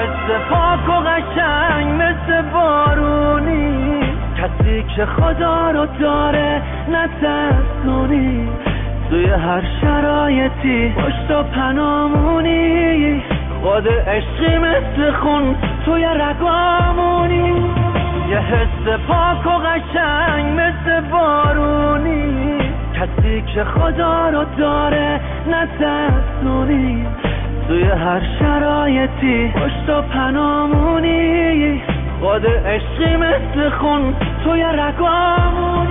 حس پاک و قشنگ مثل بارونی، کسی که خدا رو داره نه ترسونی، توی هر شرایطی پشت و پنامونی، خود عشقی مثل خون توی رگامونی. یه حس پاک و قشنگ مثل بارونی، کسی که خدا رو داره نه ترسونی، توی هر شرایطی پشت و پنامونی، خود عشقی مثل خون توی رگامونی.